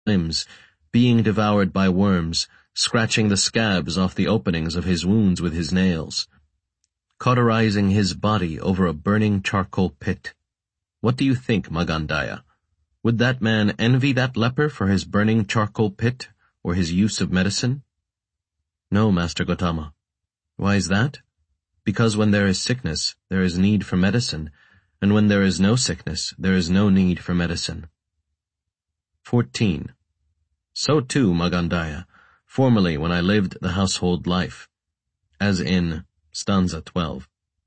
limbs, being devoured by worms, scratching the scabs off the openings of his wounds with his nails, cauterizing his body over a burning charcoal pit. What do you think, Magandaya? Would that man envy that leper for his burning charcoal pit, or his use of medicine? No, Master Gotama. Why is that? Because when there is sickness, there is need for medicine, and when there is no sickness, there is no need for medicine. 14. So too, Magandaya, formerly when I lived the household life, as in stanza 12.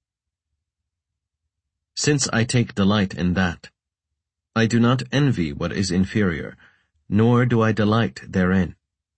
Since I take delight in that, I do not envy what is inferior, nor do I delight therein.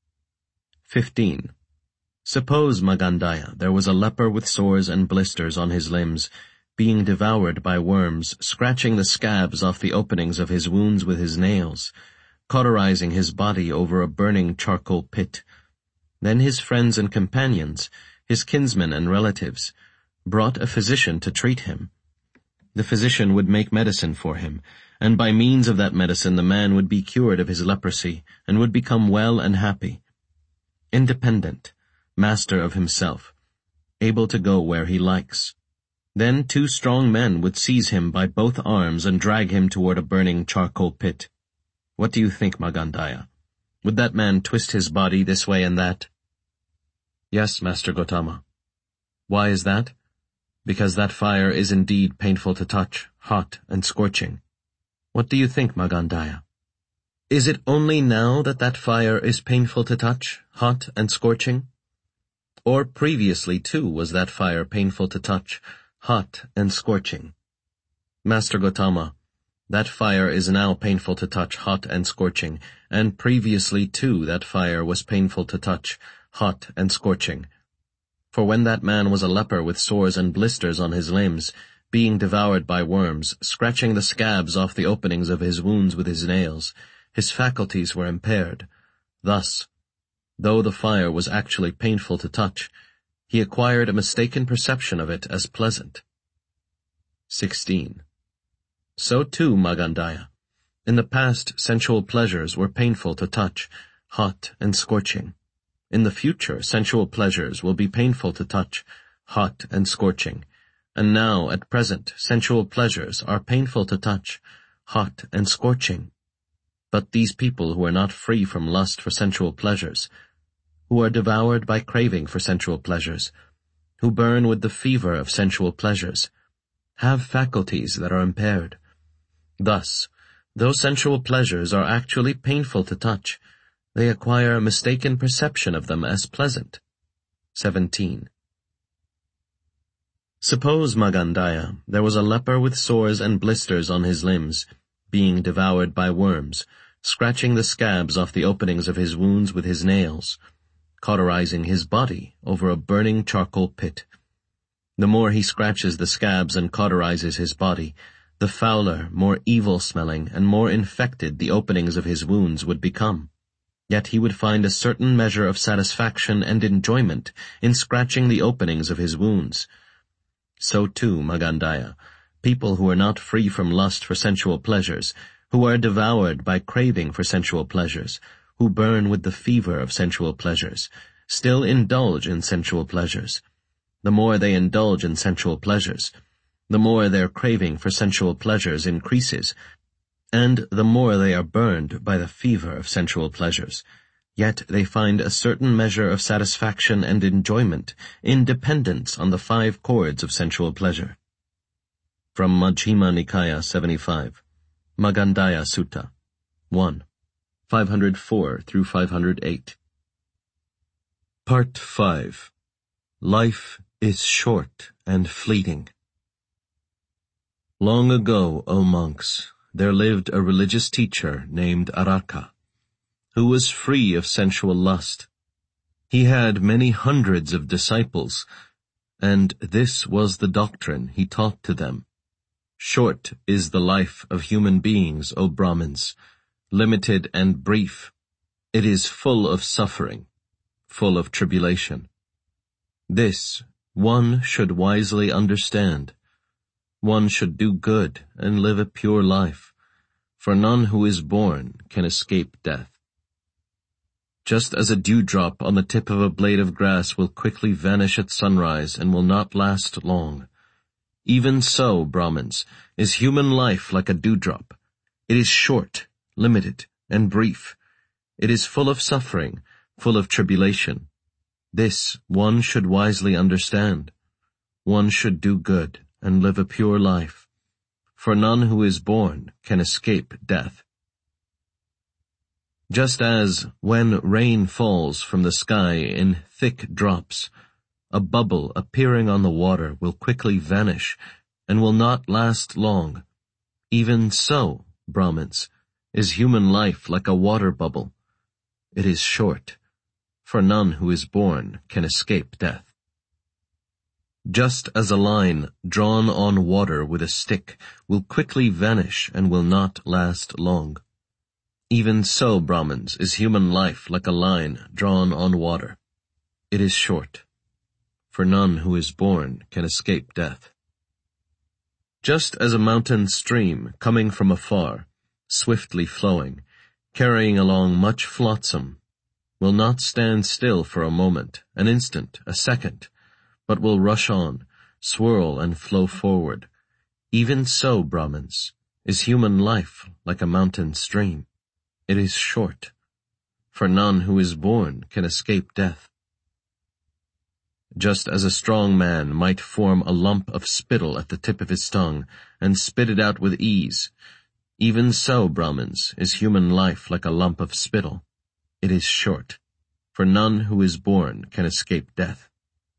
15. Suppose, Magandaya, there was a leper with sores and blisters on his limbs, being devoured by worms, scratching the scabs off the openings of his wounds with his nails, cauterizing his body over a burning charcoal pit. Then his friends and companions, his kinsmen and relatives, brought a physician to treat him. The physician would make medicine for him, and by means of that medicine the man would be cured of his leprosy, and would become well and happy, independent, master of himself, able to go where he likes. Then 2 strong men would seize him by both arms and drag him toward a burning charcoal pit. What do you think, Magandaya? Would that man twist his body this way and that? Yes, Master Gotama. Why is that? Because that fire is indeed painful to touch, hot and scorching. What do you think, Magandaya? Is it only now that that fire is painful to touch, hot and scorching? Or previously too was that fire painful to touch, hot and scorching? Master Gotama, that fire is now painful to touch, hot and scorching, and previously too that fire was painful to touch, hot and scorching. For when that man was a leper with sores and blisters on his limbs, being devoured by worms, scratching the scabs off the openings of his wounds with his nails, his faculties were impaired. Thus, though the fire was actually painful to touch, he acquired a mistaken perception of it as pleasant. 16. So too, Magandaya, in the past sensual pleasures were painful to touch, hot and scorching. In the future sensual pleasures will be painful to touch, hot and scorching. And now, at present, sensual pleasures are painful to touch, hot and scorching. But these people who are not free from lust for sensual pleasures, who are devoured by craving for sensual pleasures, who burn with the fever of sensual pleasures, have faculties that are impaired. Thus, though sensual pleasures are actually painful to touch, they acquire a mistaken perception of them as pleasant. 17. Suppose, Magandaya, there was a leper with sores and blisters on his limbs, being devoured by worms, scratching the scabs off the openings of his wounds with his nails, cauterizing his body over a burning charcoal pit. The more he scratches the scabs and cauterizes his body, the fouler, more evil-smelling, and more infected the openings of his wounds would become. Yet he would find a certain measure of satisfaction and enjoyment in scratching the openings of his wounds. So too, Magandaya, people who are not free from lust for sensual pleasures, who are devoured by craving for sensual pleasures, who burn with the fever of sensual pleasures, still indulge in sensual pleasures. The more they indulge in sensual pleasures, the more their craving for sensual pleasures increases, and the more they are burned by the fever of sensual pleasures. Yet they find a certain measure of satisfaction and enjoyment in dependence on the 5 chords of sensual pleasure. From Majjhima Nikaya 75, Magandaya Sutta, 1, 504 through 508. Part 5. Life is short and fleeting. Long ago, O monks, there lived a religious teacher named Araka, who was free of sensual lust. He had many hundreds of disciples, and this was the doctrine he taught to them. Short is the life of human beings, O Brahmins, limited and brief. It is full of suffering, full of tribulation. This one should wisely understand. One should do good and live a pure life, for none who is born can escape death. Just as a dewdrop on the tip of a blade of grass will quickly vanish at sunrise and will not last long, even so, Brahmins, is human life like a dewdrop. It is short, limited, and brief. It is full of suffering, full of tribulation. This one should wisely understand. One should do good and live a pure life, for none who is born can escape death. Just as, when rain falls from the sky in thick drops, a bubble appearing on the water will quickly vanish and will not last long, even so, Brahmins, is human life like a water bubble. It is short, for none who is born can escape death. Just as a line drawn on water with a stick will quickly vanish and will not last long, even so, Brahmins, is human life like a line drawn on water. It is short, for none who is born can escape death. Just as a mountain stream coming from afar, swiftly flowing, carrying along much flotsam, will not stand still for a moment, an instant, a second, but will rush on, swirl and flow forward, even so, Brahmins, is human life like a mountain stream. It is short, for none who is born can escape death. Just as a strong man might form a lump of spittle at the tip of his tongue and spit it out with ease, even so, Brahmins, is human life like a lump of spittle. It is short, for none who is born can escape death.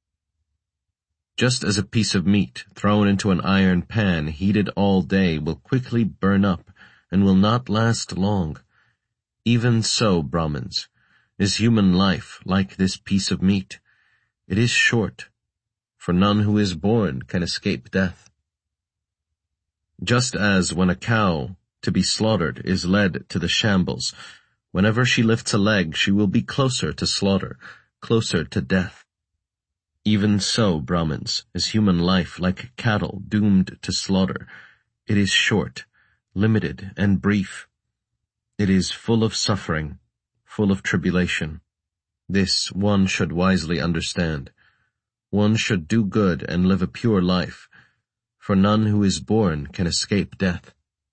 Just as a piece of meat thrown into an iron pan heated all day will quickly burn up and will not last long, even so, Brahmins, is human life like this piece of meat. It is short, for none who is born can escape death. Just as when a cow to be slaughtered is led to the shambles, whenever she lifts a leg she will be closer to slaughter, closer to death. Even so, Brahmins, is human life like cattle doomed to slaughter. It is short, limited, and brief. It is full of suffering, full of tribulation. This one should wisely understand. One should do good and live a pure life, for none who is born can escape death.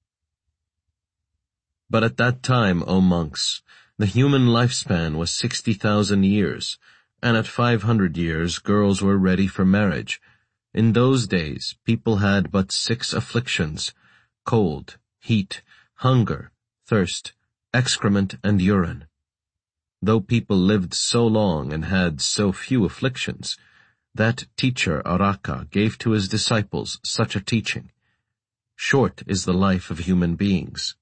But at that time, O monks, the human lifespan was 60,000 years, and at 500 years girls were ready for marriage. In those days, people had but 6 afflictions: cold, heat, hunger, thirst, excrement, and urine. Though people lived so long and had so few afflictions, that teacher Araka gave to his disciples such a teaching: short is the life of human beings.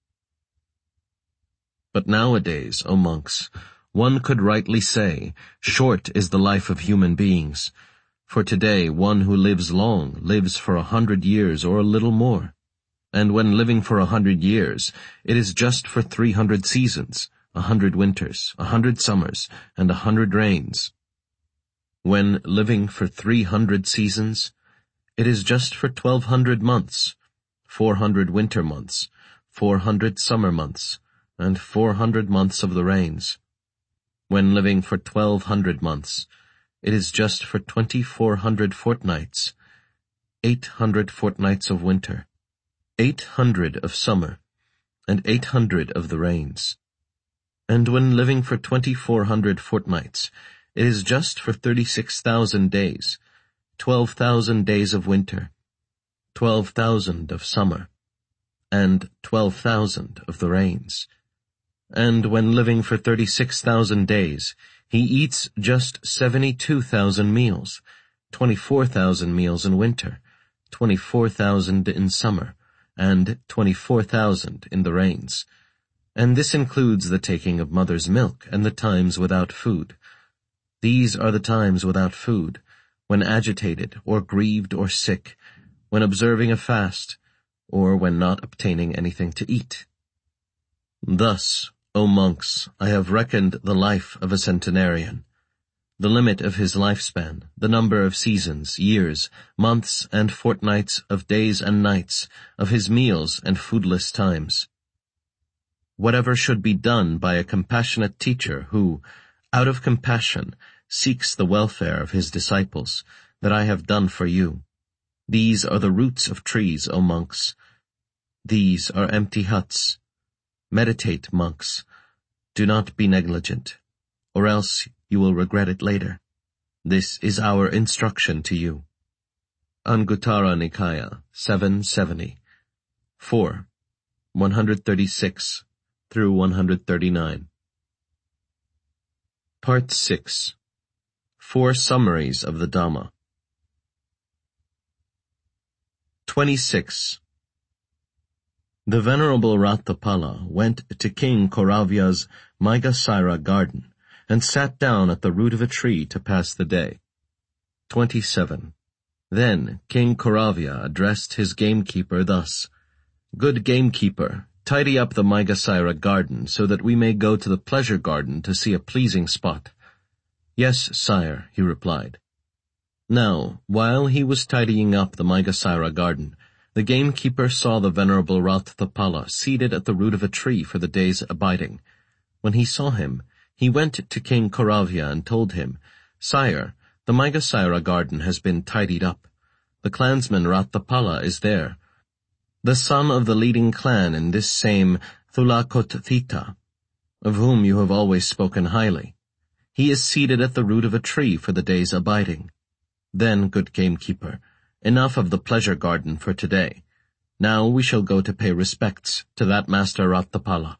But nowadays, O monks, one could rightly say, short is the life of human beings, for today one who lives long lives for 100 years or a little more. And when living for 100 years, it is just for 300 seasons, 100 winters, 100 summers, and 100 rains. When living for 300 seasons, it is just for 1,200 months, 400 winter months, 400 summer months, and 400 months of the rains. When living for 1,200 months, it is just for 2,400 fortnights, 800 fortnights of winter, 800 of summer, and 800 of the rains. And when living for 2,400 fortnights, it is just for 36,000 days, 12,000 days of winter, 12,000 of summer, and 12,000 of the rains. And when living for 36,000 days, he eats just 72,000 meals, 24,000 meals in winter, 24,000 in summer, and 24,000 in the rains. And this includes the taking of mother's milk and the times without food. These are the times without food, when agitated or grieved or sick, when observing a fast, or when not obtaining anything to eat. Thus, O monks, I have reckoned the life of a centenarian, the limit of his lifespan, the number of seasons, years, months, and fortnights, of days and nights, of his meals and foodless times. Whatever should be done by a compassionate teacher who, out of compassion, seeks the welfare of his disciples, that I have done for you. These are the roots of trees, O monks. These are empty huts. Meditate, monks. Do not be negligent, or else you will regret it later. This is our instruction to you. Anguttara Nikaya 770 4. 136 through 139. Part 6. 4 summaries of the Dhamma. 26. The Venerable Ratthapala went to King Kauravya's Mrgasira garden and sat down at the root of a tree to pass the day. 27. Then King Kauravya addressed his gamekeeper thus: Good gamekeeper, tidy up the Mrgasira garden so that we may go to the pleasure garden to see a pleasing spot. Yes, sire, he replied. Now, while he was tidying up the Mrgasira garden, the gamekeeper saw the Venerable Ratthapala seated at the root of a tree for the day's abiding. When he saw him, he went to King Kauravya and told him, Sire, the Mrgasira garden has been tidied up. The clansman Ratthapala is there, the son of the leading clan in this same Thulakothita, of whom you have always spoken highly. He is seated at the root of a tree for the day's abiding. Then, good gamekeeper, enough of the pleasure garden for today. Now we shall go to pay respects to that Master Ratthapala.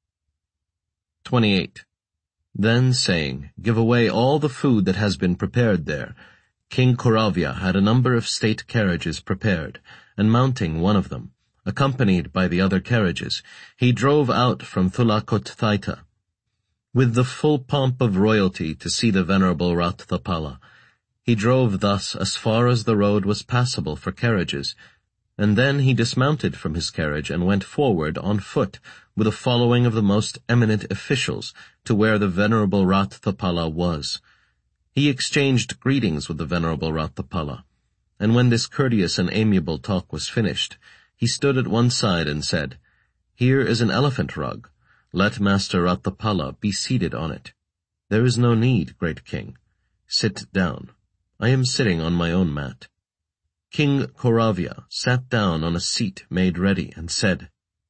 28. Then saying, Give away all the food that has been prepared there, King Kauravya had a number of state carriages prepared, and mounting one of them, accompanied by the other carriages, he drove out from Thulakothita, with the full pomp of royalty to see the Venerable Ratthapala. He drove thus as far as the road was passable for carriages, and then he dismounted from his carriage and went forward on foot with a following of the most eminent officials to where the Venerable Ratthapala was. He exchanged greetings with the Venerable Ratthapala, and when this courteous and amiable talk was finished, he stood at one side and said, Here is an elephant rug. Let Master Ratthapala be seated on it. There is no need, great king. Sit down. I am sitting on my own mat. King Kauravya sat down on a seat made ready and said,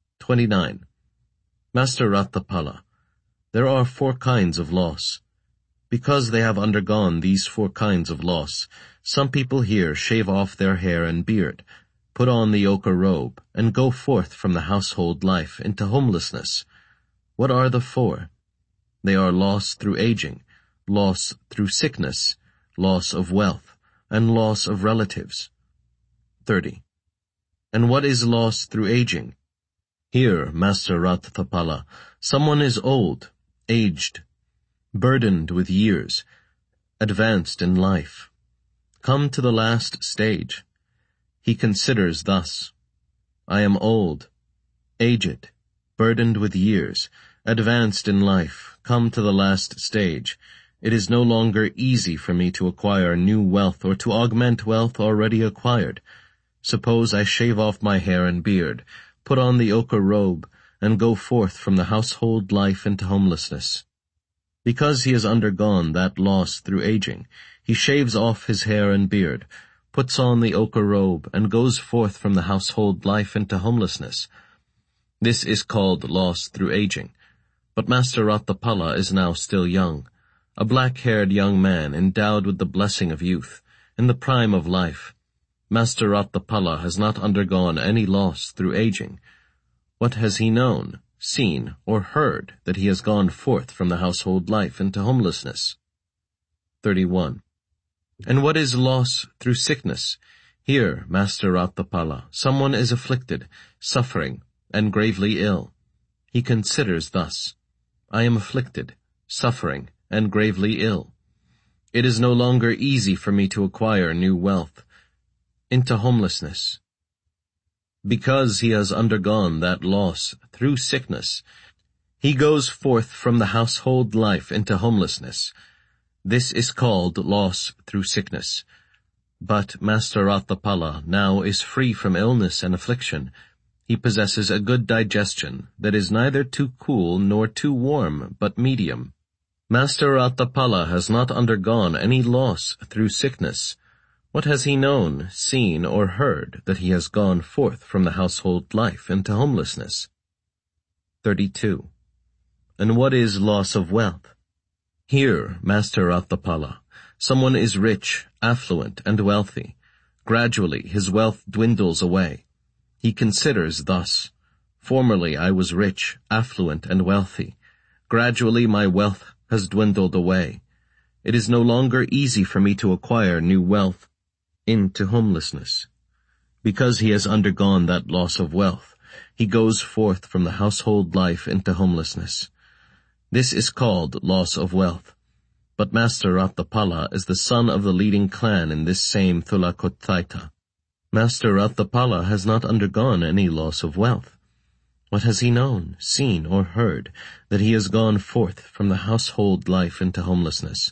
29. Master Ratthapala, there are 4 kinds of loss. Because they have undergone these 4 kinds of loss, some people here shave off their hair and beard, put on the ochre robe, and go forth from the household life into homelessness. What are the 4? They are loss through aging, loss through sickness, loss of wealth, and loss of relatives. 30. And what is loss through aging? Here, Master Ratthapala, someone is old, aged, burdened with years, advanced in life, come to the last stage. He considers thus, I am old, aged, burdened with years, advanced in life, come to the last stage. It is no longer easy for me to acquire new wealth or to augment wealth already acquired. Suppose I shave off my hair and beard, put on the ochre robe, and go forth from the household life into homelessness. Because he has undergone that loss through aging, he shaves off his hair and beard, puts on the ochre robe, and goes forth from the household life into homelessness. This is called loss through aging. But Master Ratthapala is now still young, a black-haired young man endowed with the blessing of youth, in the prime of life. Master Ratthapala has not undergone any loss through aging. What has he known, seen, or heard that he has gone forth from the household life into homelessness? 31. And what is loss through sickness? Here, Master Ratthapala, someone is afflicted, suffering, and gravely ill. He considers thus, I am afflicted, suffering, and gravely ill. It is no longer easy for me to acquire new wealth. Into homelessness. Because he has undergone that loss through sickness, he goes forth from the household life into homelessness. This is called loss through sickness. But Master Ratthapala now is free from illness and affliction. He possesses a good digestion that is neither too cool nor too warm, but medium. Master Ratapala has not undergone any loss through sickness. What has he known, seen, or heard that he has gone forth from the household life into homelessness? 32. And what is loss of wealth? Here, Master Ratapala, someone is rich, affluent, and wealthy. Gradually his wealth dwindles away. He considers thus, formerly I was rich, affluent, and wealthy. Gradually my wealth has dwindled away. It is no longer easy for me to acquire new wealth into homelessness. Because he has undergone that loss of wealth, he goes forth from the household life into homelessness. This is called loss of wealth. But Master Ratapala is the son of the leading clan in this same Thulakotthita. Master Ratapala has not undergone any loss of wealth. What has he known, seen, or heard that he has gone forth from the household life into homelessness?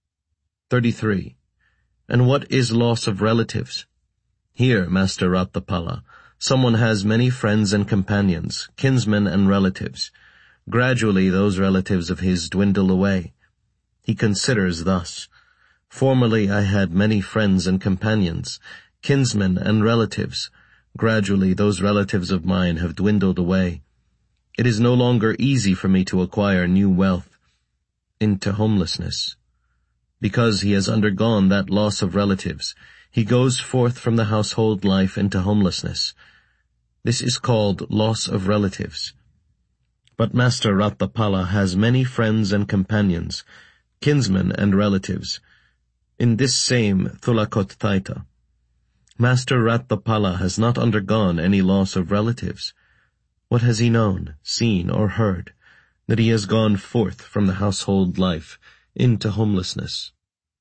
33. And what is loss of relatives? Here, Master Ratapala, someone has many friends and companions, kinsmen and relatives. Gradually those relatives of his dwindle away. He considers thus, formerly I had many friends and companions, kinsmen and relatives. Gradually those relatives of mine have dwindled away. It is no longer easy for me to acquire new wealth into homelessness. Because he has undergone that loss of relatives, he goes forth from the household life into homelessness. This is called loss of relatives. But Master Ratapala has many friends and companions, kinsmen and relatives, in this same Thulakotthita. Master Ratapala has not undergone any loss of relatives. What has he known, seen, or heard that he has gone forth from the household life into homelessness?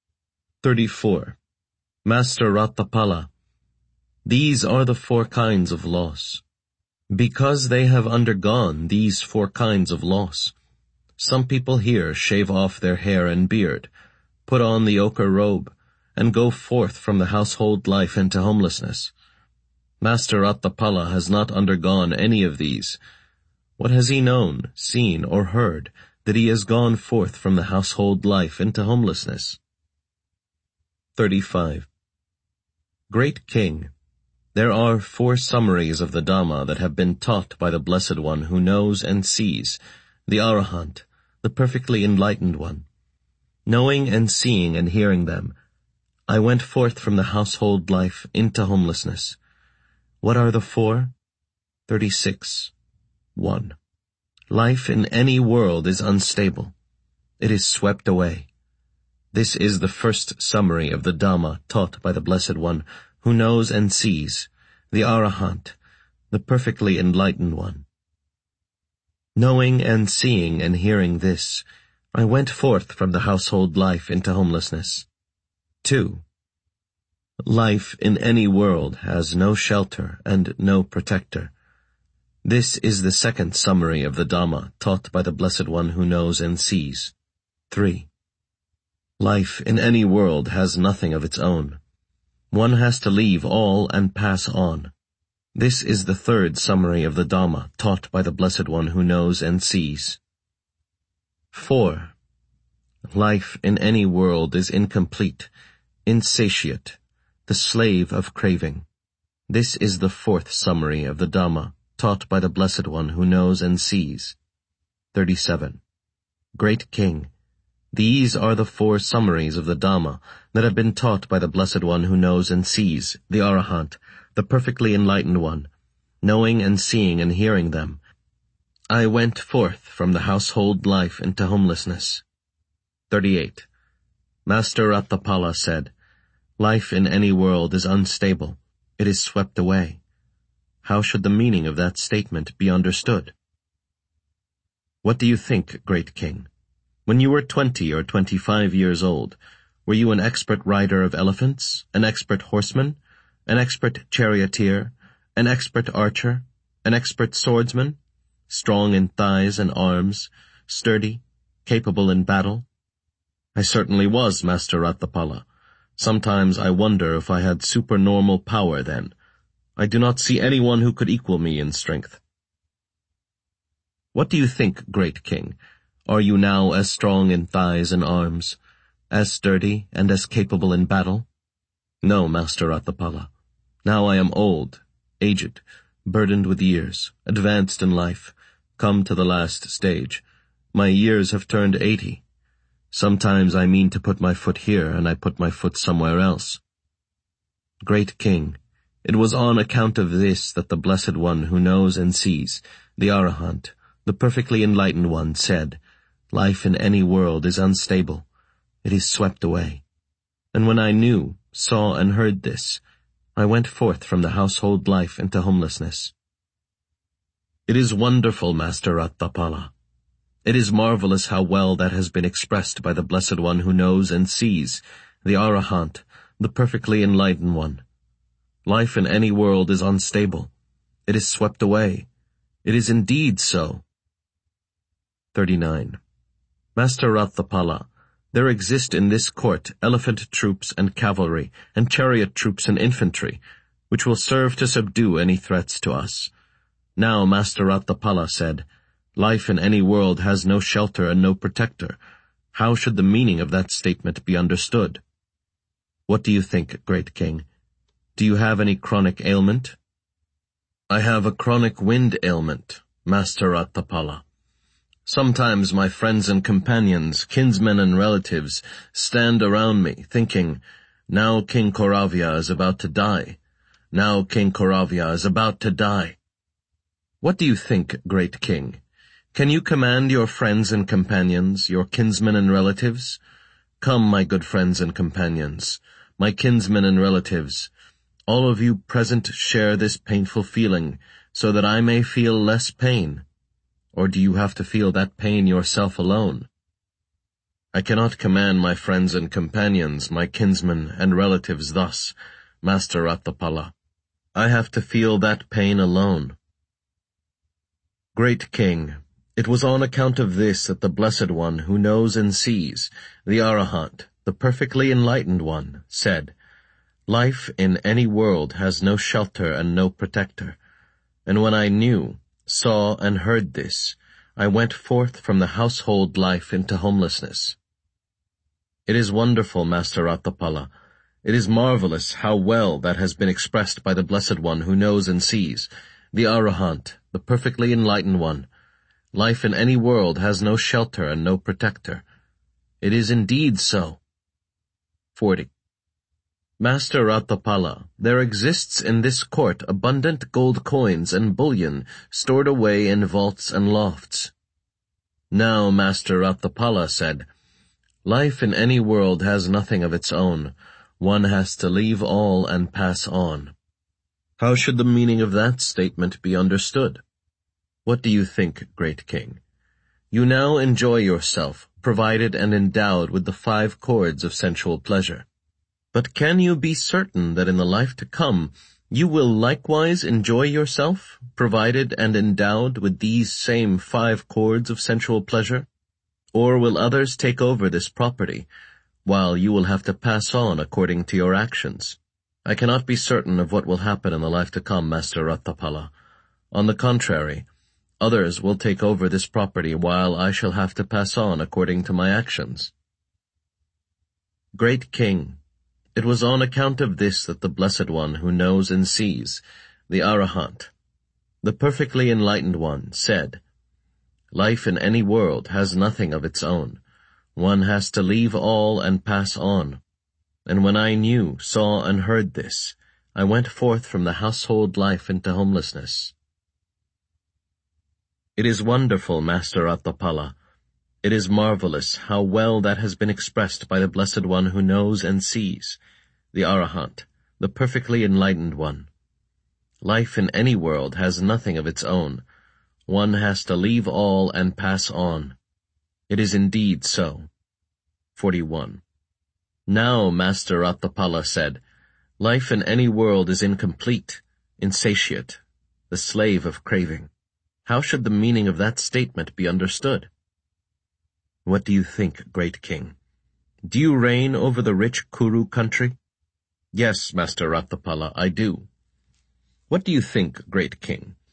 34. Master Ratapala, these are the 4 kinds of loss. Because they have undergone these 4 kinds of loss, some people here shave off their hair and beard, put on the ochre robe, and go forth from the household life into homelessness. Master Ratapala has not undergone any of these. What has he known, seen, or heard that he has gone forth from the household life into homelessness? 35. Great King, there are 4 summaries of the Dhamma that have been taught by the Blessed One who knows and sees, the Arahant, the perfectly enlightened one. Knowing and seeing and hearing them, I went forth from the household life into homelessness. What are the 4? 36. 1. Life in any world is unstable. It is swept away. This is the first summary of the Dhamma taught by the Blessed One who knows and sees, the Arahant, the perfectly enlightened one. Knowing and seeing and hearing this, I went forth from the household life into homelessness. 2. Life in any world has no shelter and no protector. This is the second summary of the Dhamma taught by the Blessed One who knows and sees. 3. Life in any world has nothing of its own. One has to leave all and pass on. This is the third summary of the Dhamma taught by the Blessed One who knows and sees. 4. Life in any world is incomplete, insatiate, the slave of craving. This is the fourth summary of the Dhamma taught by the Blessed One who knows and sees. 37. Great King, these are the 4 summaries of the Dhamma that have been taught by the Blessed One who knows and sees, the Arahant, the perfectly enlightened one. Knowing and seeing and hearing them, I went forth from the household life into homelessness. 38. Master Ratapala said, Life in any world is unstable. It is swept away. How should the meaning of that statement be understood? What do you think, Great King? When you were 20 or 25 years old, were you an expert rider of elephants, an expert horseman, an expert charioteer, an expert archer, an expert swordsman, strong in thighs and arms, sturdy, capable in battle? I certainly was, Master Ratapala. Sometimes I wonder if I had supernormal power then. I do not see anyone who could equal me in strength. What do you think, Great King? Are you now as strong in thighs and arms, as sturdy and as capable in battle? No, Master Ratthapala. Now I am old, aged, burdened with years, advanced in life, come to the last stage. My years have turned 80. Sometimes I mean to put my foot here, and I put my foot somewhere else. Great King, it was on account of this that the Blessed One who knows and sees, the Arahant, the perfectly enlightened one, said, "Life in any world is unstable. It is swept away." And when I knew, saw, and heard this, I went forth from the household life into homelessness. It is wonderful, Master Ratthapala. It is marvelous how well that has been expressed by the Blessed One who knows and sees, the Arahant, the perfectly enlightened one. Life in any world is unstable. It is swept away. It is indeed so. 39. Master Ratthapala, there exist in this court elephant troops and cavalry, and chariot troops and infantry, which will serve to subdue any threats to us. Now Master Ratthapala said, "Life in any world has no shelter and no protector." How should the meaning of that statement be understood? What do you think, Great King? Do you have any chronic ailment? I have a chronic wind ailment, Master Ratthapala. Sometimes my friends and companions, kinsmen and relatives, stand around me, thinking, "Now King Koravya is about to die. Now King Koravya is about to die." What do you think, Great King? Can you command your friends and companions, your kinsmen and relatives? Come, my good friends and companions, my kinsmen and relatives, all of you present share this painful feeling, so that I may feel less pain. Or do you have to feel that pain yourself alone? I cannot command my friends and companions, my kinsmen and relatives thus, Master Ratthapala. I have to feel that pain alone. Great King, it was on account of this that the Blessed One who knows and sees, the Arahant, the perfectly enlightened one, said, "Life in any world has no shelter and no protector." And when I knew, saw, and heard this, I went forth from the household life into homelessness. It is wonderful, Master Ratthapala. It is marvelous how well that has been expressed by the Blessed One who knows and sees, the Arahant, the perfectly enlightened one. Life in any world has no shelter and no protector. It is indeed so. 40. Master Ratthapala, there exists in this court abundant gold coins and bullion stored away in vaults and lofts. Now Master Ratthapala said, "Life in any world has nothing of its own. One has to leave all and pass on." How should the meaning of that statement be understood? What do you think, Great King? You now enjoy yourself, provided and endowed with the 5 chords of sensual pleasure. But can you be certain that in the life to come you will likewise enjoy yourself, provided and endowed with these same 5 chords of sensual pleasure? Or will others take over this property, while you will have to pass on according to your actions? I cannot be certain of what will happen in the life to come, Master Ratthapala. On the contrary, others will take over this property while I shall have to pass on according to my actions. Great King, it was on account of this that the Blessed One who knows and sees, the Arahant, the perfectly enlightened one, said, "Life in any world has nothing of its own. One has to leave all and pass on." And when I knew, saw, and heard this, I went forth from the household life into homelessness. It is wonderful, Master Ratthapala. It is marvelous how well that has been expressed by the Blessed One who knows and sees, the Arahant, the perfectly enlightened one. Life in any world has nothing of its own. One has to leave all and pass on. It is indeed so. 41. Now Master Ratthapala said, "Life in any world is incomplete, insatiate, the slave of craving." How should the meaning of that statement be understood? What do you think, Great King? Do you reign over the rich Kuru country? Yes, Master Ratthapala, I do. What do you think, Great King?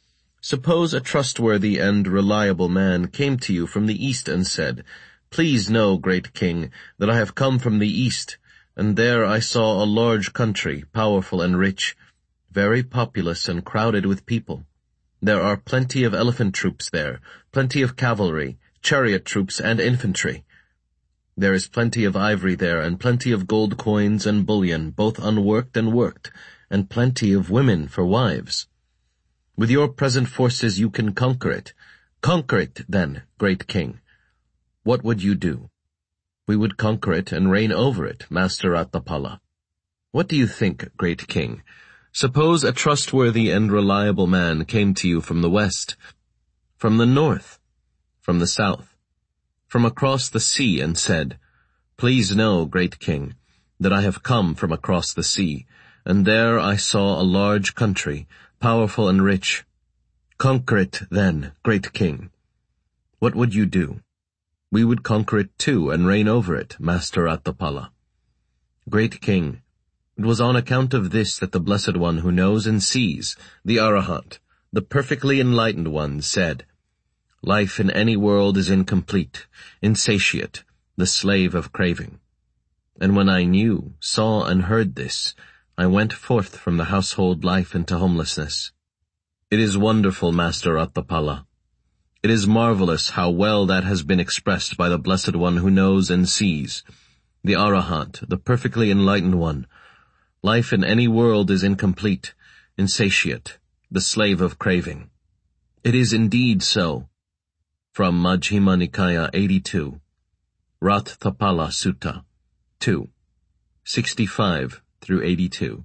Suppose a trustworthy and reliable man came to you from the east and said, "Please know, great king, that I have come from the east, and there I saw a large country, powerful and rich, very populous and crowded with people. There are plenty of elephant troops there, plenty of cavalry, chariot troops and infantry. There is plenty of ivory there, and plenty of gold coins and bullion, both unworked and worked, and plenty of women for wives. With your present forces you can conquer it. Conquer it, then, great king. What would you do?" "We would conquer it and reign over it, Master Ratnapala." "What do you think, great king? Suppose a trustworthy and reliable man came to you from the west, from the north, from the south, from across the sea and said, 'Please know, great king, that I have come from across the sea, and there I saw a large country, powerful and rich. Conquer it, then, great king.' What would you do?" "We would conquer it too and reign over it, Master Ratnapala." "Great king, it was on account of this that the Blessed One who knows and sees, the Arahant, the perfectly enlightened one, said, 'Life in any world is incomplete, insatiate, the slave of craving.' And when I knew, saw, and heard this, I went forth from the household life into homelessness. It is wonderful, Master Ratnapala. It is marvelous how well that has been expressed by the Blessed One who knows and sees, the Arahant, the perfectly enlightened one. Life in any world is incomplete, insatiate, the slave of craving. It is indeed so." From Majjhima Nikaya 82, Ratthapala Sutta 2, 65 through 82.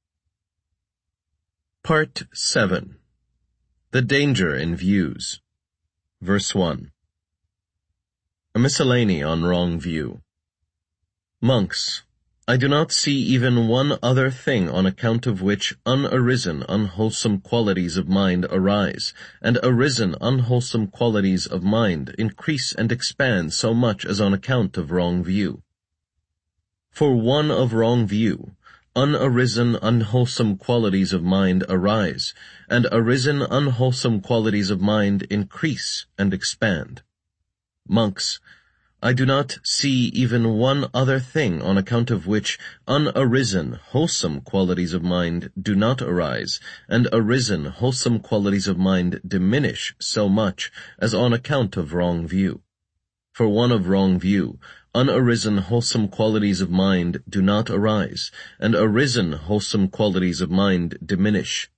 Part 7. The Danger in Views. Verse 1. A miscellany on wrong view. Monks, I do not see even one other thing on account of which unarisen unwholesome qualities of mind arise, and arisen unwholesome qualities of mind increase and expand so much as on account of wrong view. For one of wrong view, unarisen unwholesome qualities of mind arise, and arisen unwholesome qualities of mind increase and expand. Monks, I do not see even one other thing on account of which unarisen wholesome qualities of mind do not arise, and arisen wholesome qualities of mind diminish so much as on account of wrong view. For one of wrong view, unarisen wholesome qualities of mind do not arise, and arisen wholesome qualities of mind diminish.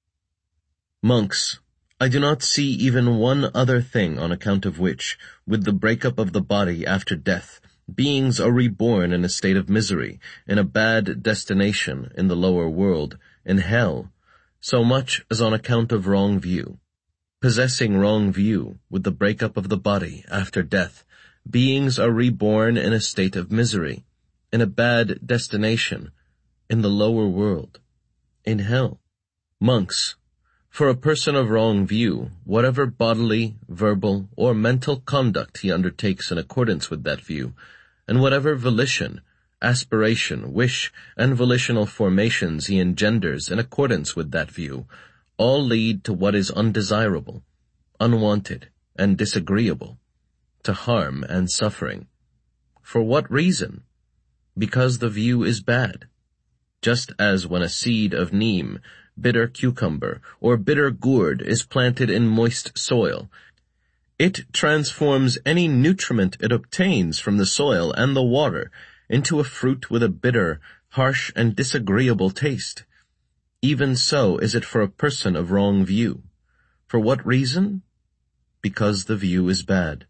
Monks, I do not see even one other thing on account of which, with the breakup of the body after death, beings are reborn in a state of misery, in a bad destination in the lower world, in hell, so much as on account of wrong view. Possessing wrong view, with the breakup of the body after death, beings are reborn in a state of misery, in a bad destination in the lower world, in hell. Monks, for a person of wrong view, whatever bodily, verbal, or mental conduct he undertakes in accordance with that view, and whatever volition, aspiration, wish, and volitional formations he engenders in accordance with that view, all lead to what is undesirable, unwanted, and disagreeable, to harm and suffering. For what reason? Because the view is bad. Just as when a seed of neem, bitter cucumber, or bitter gourd is planted in moist soil, it transforms any nutriment it obtains from the soil and the water into a fruit with a bitter, harsh, and disagreeable taste. Even so is it for a person of wrong view. For what reason? Because the view is bad.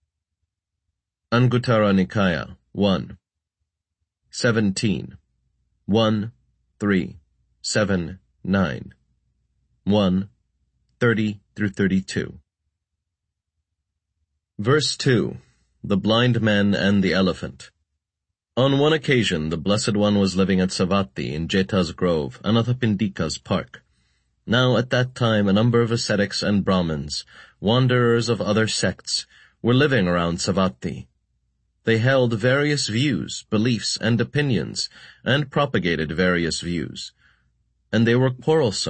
Anguttara Nikaya 1, 17, 1, 3, 7, 9, 1, 30 through 32. Verse 2. The Blind Men and the Elephant. On one occasion, the Blessed One was living at Savatthi in Jeta's Grove, Anathapindika's park. Now at that time a number of ascetics and Brahmins, wanderers of other sects, were living around Savatthi. They held various views, beliefs, and opinions, and propagated various views. And they were quarrelsome,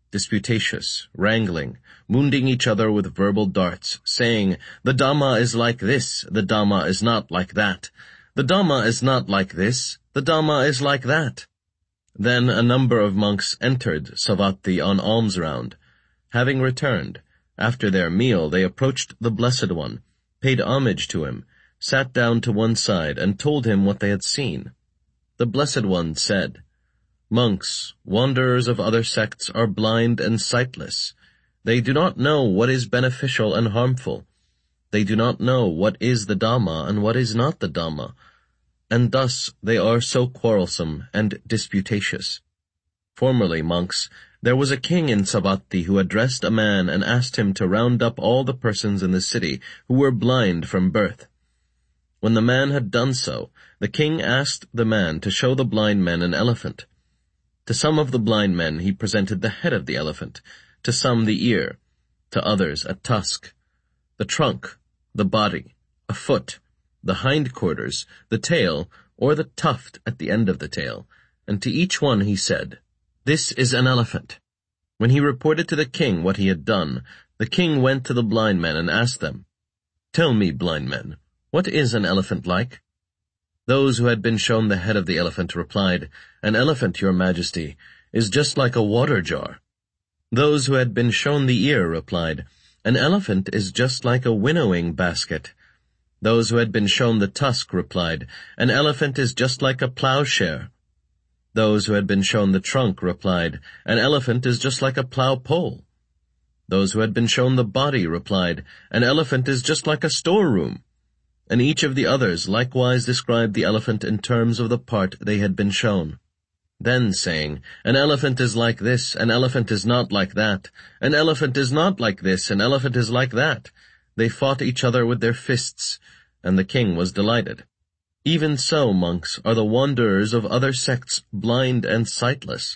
disputatious, wrangling, wounding each other with verbal darts, saying, "The Dhamma is like this, the Dhamma is not like that. The Dhamma is not like this, the Dhamma is like that." Then a number of monks entered Savatthi on alms round. Having returned, after their meal they approached the Blessed One, paid homage to him, sat down to one side, and told him what they had seen. The Blessed One said, "Monks, wanderers of other sects are blind and sightless. They do not know what is beneficial and harmful. They do not know what is the Dhamma and what is not the Dhamma, and thus they are so quarrelsome and disputatious. Formerly, monks, there was a king in Savatthi who addressed a man and asked him to round up all the persons in the city who were blind from birth. When the man had done so, the king asked the man to show the blind men an elephant. To some of the blind men he presented the head of the elephant, to some the ear, to others a tusk, the trunk, the body, a foot, the hindquarters, the tail, or the tuft at the end of the tail, and to each one he said, "This is an elephant." When he reported to the king what he had done, the king went to the blind men and asked them, "Tell me, blind men, what is an elephant like?" Those who had been shown the head of the elephant replied, "An elephant, your majesty, is just like a water jar." Those who had been shown the ear replied, "An elephant is just like a winnowing basket." Those who had been shown the tusk replied, "An elephant is just like a plowshare." Those who had been shown the trunk replied, "An elephant is just like a plow pole." Those who had been shown the body replied, "An elephant is just like a storeroom." And each of the others likewise described the elephant in terms of the part they had been shown. Then saying, "An elephant is like this, an elephant is not like that, an elephant is not like this, an elephant is like that," they fought each other with their fists, and the king was delighted. Even so, monks, are the wanderers of other sects blind and sightless,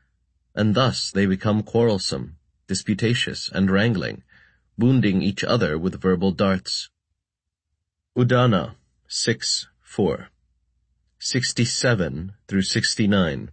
and thus they become quarrelsome, disputatious, and wrangling, wounding each other with verbal darts. Udana 6:4, 67 through 69.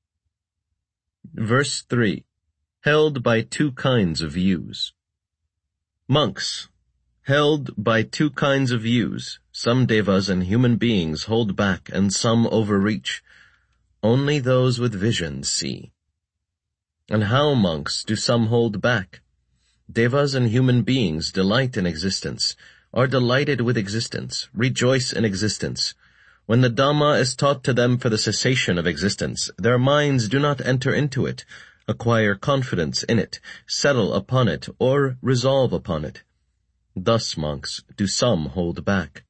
Verse 3. Held by two kinds of views. Monks, held by two kinds of views, some devas and human beings hold back and some overreach. Only those with vision see. And how, monks, do some hold back? Devas and human beings delight in existence, are delighted with existence, rejoice in existence. When the Dhamma is taught to them for the cessation of existence, their minds do not enter into it, acquire confidence in it, settle upon it, or resolve upon it. Thus, monks, do some hold back.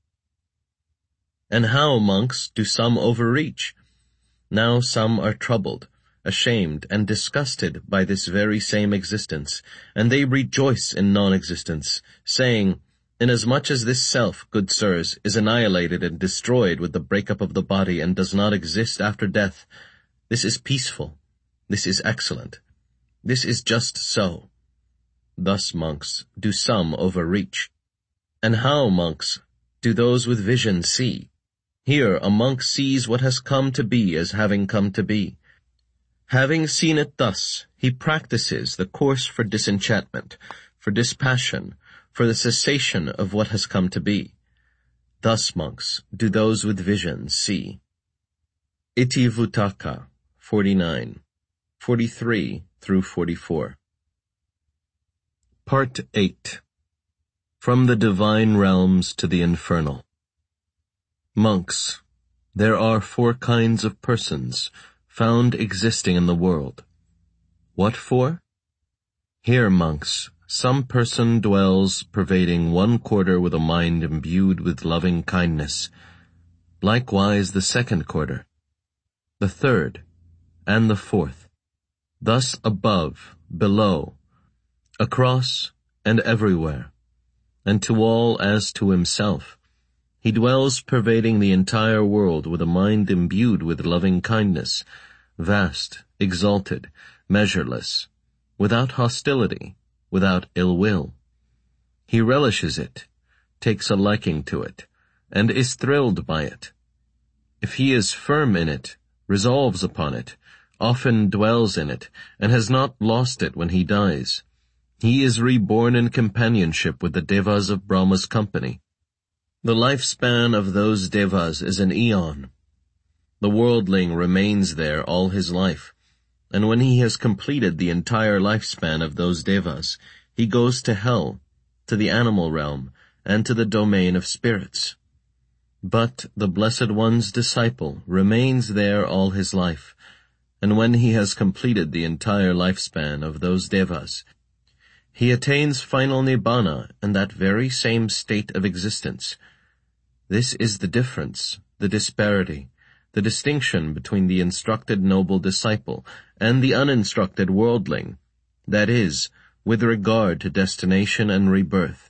And how, monks, do some overreach? Now some are troubled, ashamed, and disgusted by this very same existence, and they rejoice in non-existence, saying, "Inasmuch as this self, good sirs, is annihilated and destroyed with the breakup of the body and does not exist after death, this is peaceful, this is excellent, this is just so." Thus, monks, do some overreach. And how, monks, do those with vision see? Here a monk sees what has come to be as having come to be. Having seen it thus, he practices the course for disenchantment, for dispassion, for the cessation of what has come to be. Thus, monks, do those with vision see. Itivuttaka 49, 43 through 44. Part 8. From the Divine Realms to the Infernal. Monks, there are 4 kinds of persons found existing in the world. What for? Here, monks, some person dwells pervading 1 quarter with a mind imbued with loving kindness, likewise the 2nd quarter, the 3rd, and the 4th, thus above, below, across, and everywhere, and to all as to himself. He dwells pervading the entire world with a mind imbued with loving kindness, vast, exalted, measureless, without hostility, without ill will. He relishes it, takes a liking to it, and is thrilled by it. If he is firm in it, resolves upon it, often dwells in it, and has not lost it when he dies. He is reborn in companionship with the devas of Brahma's company. The lifespan of those devas is an eon. The worldling remains there all his life, and when he has completed the entire lifespan of those devas, he goes to hell, to the animal realm, and to the domain of spirits. But the Blessed One's disciple remains there all his life, and when he has completed the entire lifespan of those devas, he attains final nibbana and that very same state of existence. This is the difference, the disparity, the distinction between the instructed noble disciple and the uninstructed worldling, that is, with regard to destination and rebirth.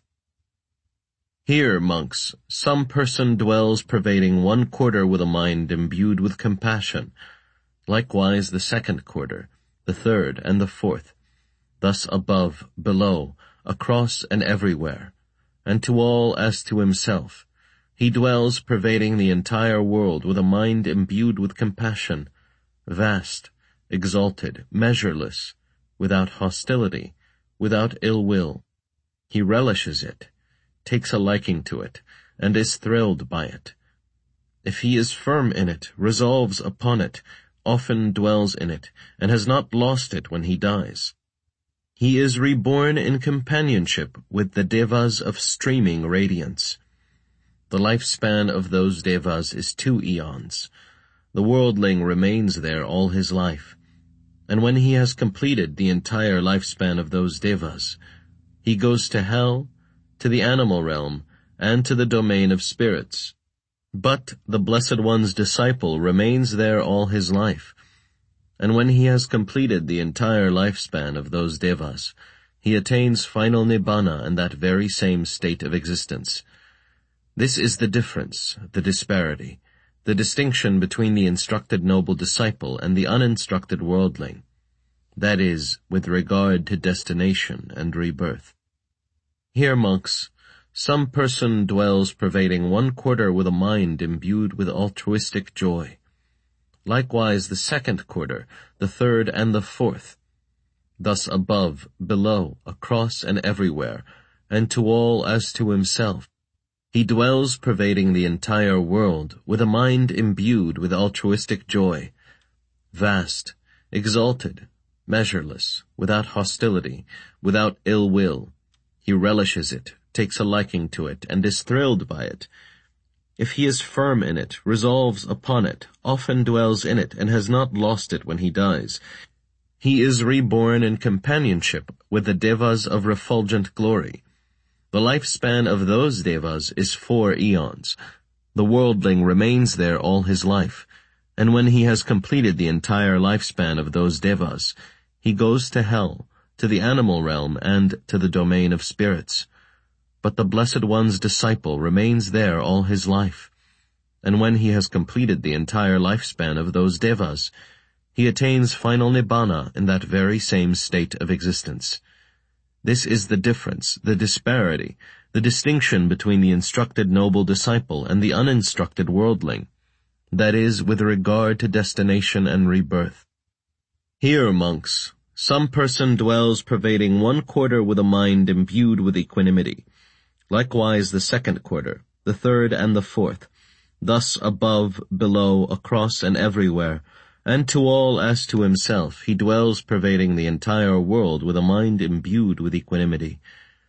Here, monks, some person dwells pervading one quarter with a mind imbued with compassion, likewise the second quarter, the third, and the fourth, thus above, below, across, and everywhere, and to all as to himself. He dwells pervading the entire world with a mind imbued with compassion, vast, exalted, measureless, without hostility, without ill will. He relishes it, takes a liking to it, and is thrilled by it. If he is firm in it, resolves upon it, often dwells in it, and has not lost it when he dies. He is reborn in companionship with the devas of streaming radiance. The lifespan of those devas is 2 eons. The worldling remains there all his life, and when he has completed the entire lifespan of those devas, he goes to hell, to the animal realm, and to the domain of spirits. But the Blessed One's disciple remains there all his life, and when he has completed the entire lifespan of those devas, he attains final nibbana and that very same state of existence. This is the difference, the disparity, the distinction between the instructed noble disciple and the uninstructed worldling, that is, with regard to destination and rebirth. Here, monks, some person dwells pervading one quarter with a mind imbued with altruistic joy, likewise the second quarter, the third, and the fourth, thus above, below, across, and everywhere, and to all as to himself. He dwells pervading the entire world with a mind imbued with altruistic joy, vast, exalted, measureless, without hostility, without ill will. He relishes it, takes a liking to it, and is thrilled by it. If he is firm in it, resolves upon it, often dwells in it, and has not lost it when he dies, he is reborn in companionship with the devas of refulgent glory. The lifespan of those devas is 4 eons. The worldling remains there all his life, and when he has completed the entire lifespan of those devas, he goes to hell, to the animal realm, and to the domain of spirits. But the Blessed One's disciple remains there all his life, and when he has completed the entire lifespan of those devas, he attains final nibbana in that very same state of existence. This is the difference, the disparity, the distinction between the instructed noble disciple and the uninstructed worldling, that is, with regard to destination and rebirth. Here, monks, some person dwells pervading one quarter with a mind imbued with equanimity, likewise the second quarter, the third, and the fourth, thus above, below, across, and everywhere, and to all as to himself. He dwells pervading the entire world with a mind imbued with equanimity,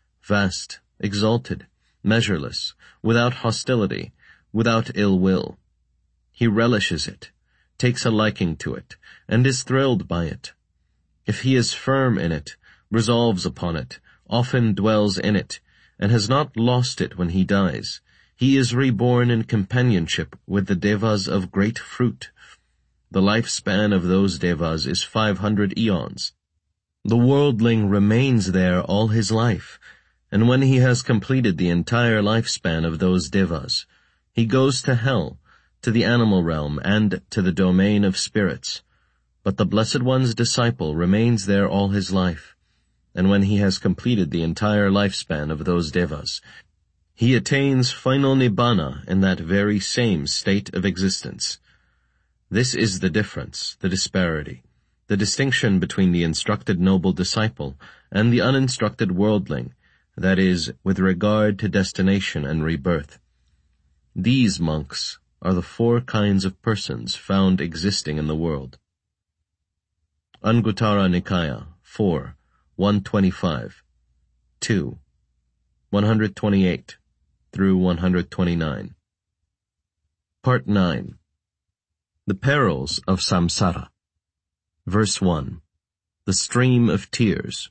vast, exalted, measureless, without hostility, without ill will. He relishes it, takes a liking to it, and is thrilled by it. If he is firm in it, resolves upon it, often dwells in it, and has not lost it when he dies, he is reborn in companionship with the devas of great fruit. The lifespan of those devas is 500 eons. The worldling remains there all his life, and when he has completed the entire lifespan of those devas, he goes to hell, to the animal realm, and to the domain of spirits. But the Blessed One's disciple remains there all his life, and when he has completed the entire lifespan of those devas, he attains final nibbana in that very same state of existence. This is the difference, the disparity, the distinction between the instructed noble disciple and the uninstructed worldling, that is, with regard to destination and rebirth. These, monks, are the 4 kinds of persons found existing in the world. Anguttara Nikaya 4, 125, 2, 128 through 129. Part 9. The Perils of Samsara. Verse 1. The Stream of Tears.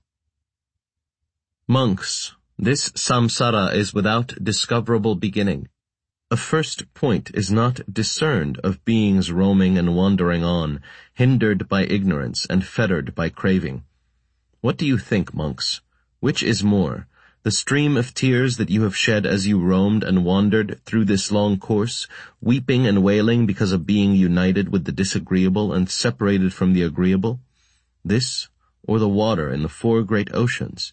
Monks, this samsara is without discoverable beginning. A first point is not discerned of beings roaming and wandering on, hindered by ignorance and fettered by craving. What do you think, monks? Which is more, the stream of tears that you have shed as you roamed and wandered through this long course, weeping and wailing because of being united with the disagreeable and separated from the agreeable? This, or the water in the 4 great oceans?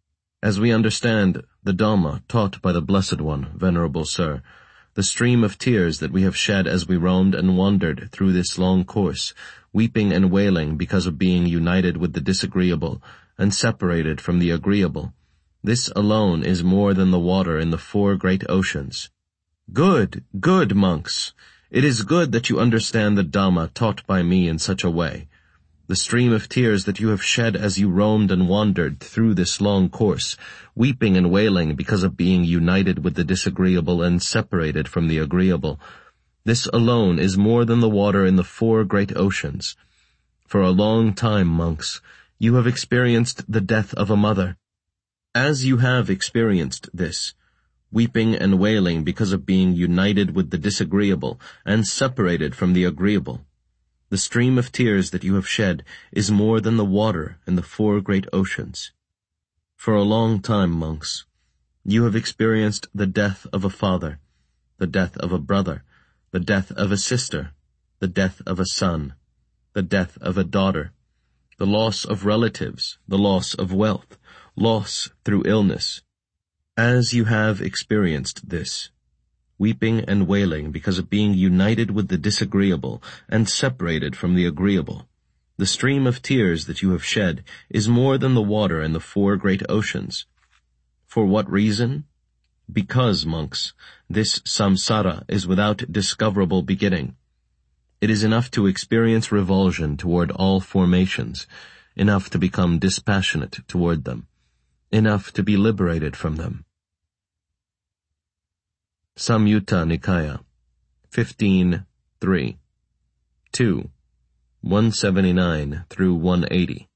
As we understand the Dhamma taught by the Blessed One, Venerable Sir, the stream of tears that we have shed as we roamed and wandered through this long course, weeping and wailing because of being united with the disagreeable and separated from the agreeable, this alone is more than the water in the 4 great oceans. Good, good, monks! It is good that you understand the Dhamma taught by me in such a way. The stream of tears that you have shed as you roamed and wandered through this long course, weeping and wailing because of being united with the disagreeable and separated from the agreeable, this alone is more than the water in the 4 great oceans. For a long time, monks, you have experienced the death of a mother. As you have experienced this, weeping and wailing because of being united with the disagreeable and separated from the agreeable, the stream of tears that you have shed is more than the water in the 4 great oceans. For a long time, monks, you have experienced the death of a father, the death of a brother, the death of a sister, the death of a son, the death of a daughter, the loss of relatives, the loss of wealth, loss through illness. As you have experienced this, weeping and wailing because of being united with the disagreeable and separated from the agreeable, the stream of tears that you have shed is more than the water in the 4 great oceans. For what reason? Because, monks, this samsara is without discoverable beginning. It is enough to experience revulsion toward all formations, enough to become dispassionate toward them, enough to be liberated from them. Samyutta Nikaya 15.3, 2, 179 through 180.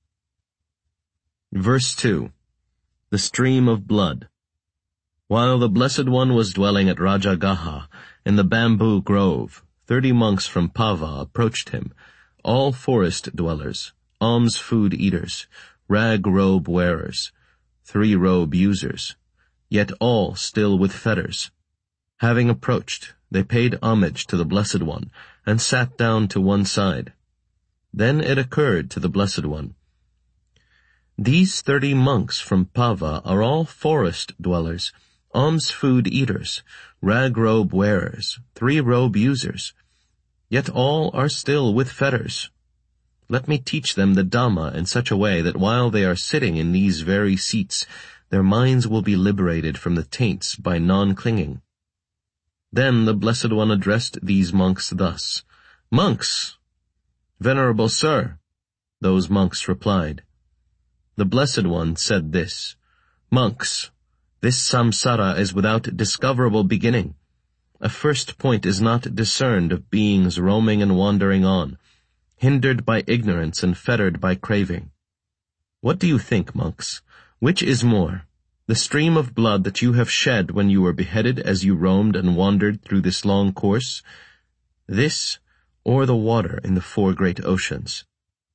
Verse 2. The Stream of Blood. While the Blessed One was dwelling at Rajagaha, in the bamboo grove, 30 monks from Pava approached him, all forest dwellers, alms-food eaters, rag-robe wearers, 3-robe users, yet all still with fetters. Having approached, they paid homage to the Blessed One and sat down to one side. Then it occurred to the Blessed One, these 30 monks from Pava are all forest dwellers, alms-food eaters, rag-robe wearers, 3-robe users, yet all are still with fetters. Let me teach them the Dhamma in such a way that while they are sitting in these very seats, their minds will be liberated from the taints by non-clinging. Then the Blessed One addressed these monks thus, Monks! Venerable Sir! Those monks replied. The Blessed One said this, Monks, this samsara is without discoverable beginning. A first point is not discerned of beings roaming and wandering on, hindered by ignorance and fettered by craving. What do you think, monks? Which is more, the stream of blood that you have shed when you were beheaded as you roamed and wandered through this long course? This, or the water in the 4 great oceans?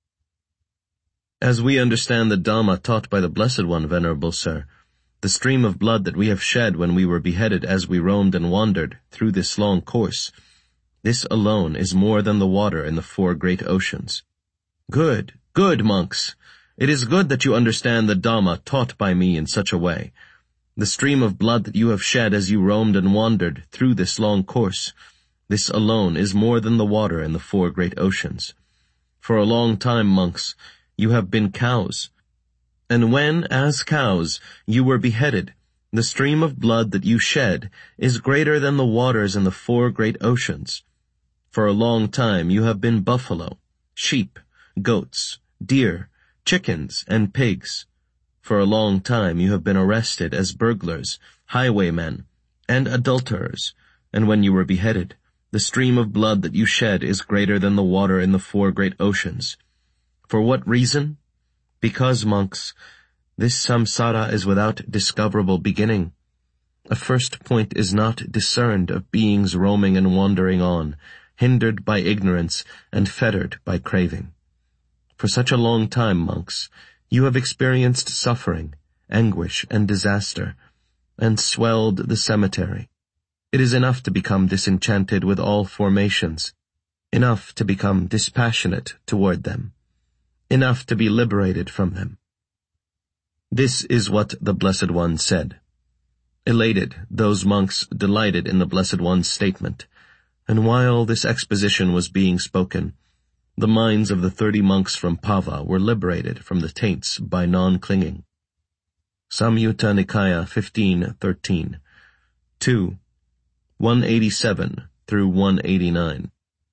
As we understand the Dhamma taught by the Blessed One, Venerable Sir, the stream of blood that we have shed when we were beheaded as we roamed and wandered through this long course, this alone is more than the water in the 4 great oceans. Good, good, monks! It is good that you understand the Dhamma taught by me in such a way. The stream of blood that you have shed as you roamed and wandered through this long course, this alone is more than the water in the 4 great oceans. For a long time, monks, you have been cows. And when, as cows, you were beheaded, the stream of blood that you shed is greater than the waters in the 4 great oceans. For a long time you have been buffalo, sheep, goats, deer, chickens, and pigs. For a long time you have been arrested as burglars, highwaymen, and adulterers, and when you were beheaded, the stream of blood that you shed is greater than the water in the 4 great oceans. For what reason? Because, monks, this samsara is without discoverable beginning. A first point is not discerned of beings roaming and wandering on, hindered by ignorance and fettered by craving. For such a long time, monks, you have experienced suffering, anguish, and disaster, and swelled the cemetery. It is enough to become disenchanted with all formations, enough to become dispassionate toward them, enough to be liberated from them. This is what the Blessed One said. Elated, those monks delighted in the Blessed One's statement, and while this exposition was being spoken, the minds of the 30 monks from Pava were liberated from the taints by non-clinging. Samyutta Nikaya 15:13, 2, 187 through 189.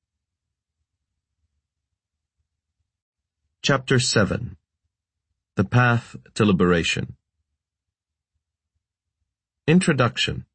Chapter 7. The Path to Liberation. Introduction.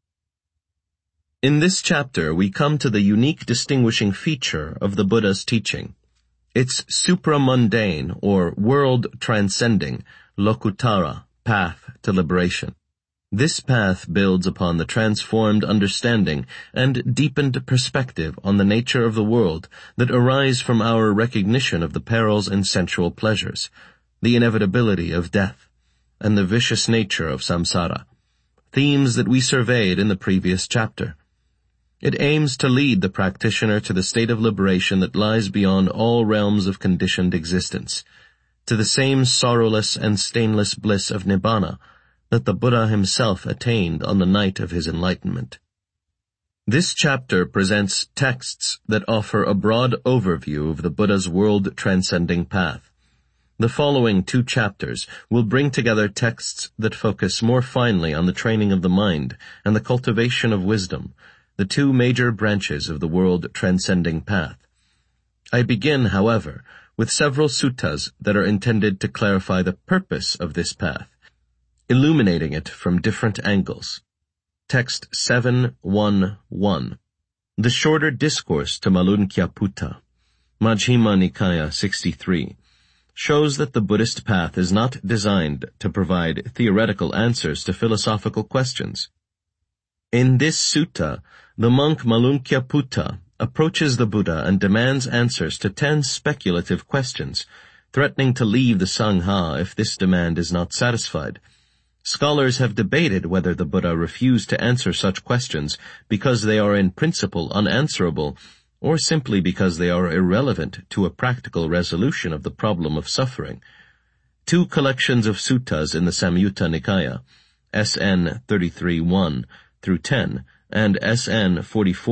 In this chapter we come to the unique distinguishing feature of the Buddha's teaching, its supramundane or world-transcending Lokuttara path to liberation. This path builds upon the transformed understanding and deepened perspective on the nature of the world that arise from our recognition of the perils and sensual pleasures, the inevitability of death, and the vicious nature of samsara, themes that we surveyed in the previous chapter. It aims to lead the practitioner to the state of liberation that lies beyond all realms of conditioned existence, to the same sorrowless and stainless bliss of Nibbana that the Buddha himself attained on the night of his enlightenment. This chapter presents texts that offer a broad overview of the Buddha's world-transcending path. The following 2 chapters will bring together texts that focus more finely on the training of the mind and the cultivation of wisdom, the 2 major branches of the world-transcending path. I begin, however, with several suttas that are intended to clarify the purpose of this path, illuminating it from different angles. Text 7.1.1. The Shorter Discourse to Malunkyaputta, Majjhima Nikaya 63, shows that the Buddhist path is not designed to provide theoretical answers to philosophical questions. In this sutta, the monk Malunkyaputta approaches the Buddha and demands answers to 10 speculative questions, threatening to leave the Sangha if this demand is not satisfied. Scholars have debated whether the Buddha refused to answer such questions because they are in principle unanswerable, or simply because they are irrelevant to a practical resolution of the problem of suffering. 2 collections of suttas in the Samyutta Nikaya, SN 33:1 through 10 and SN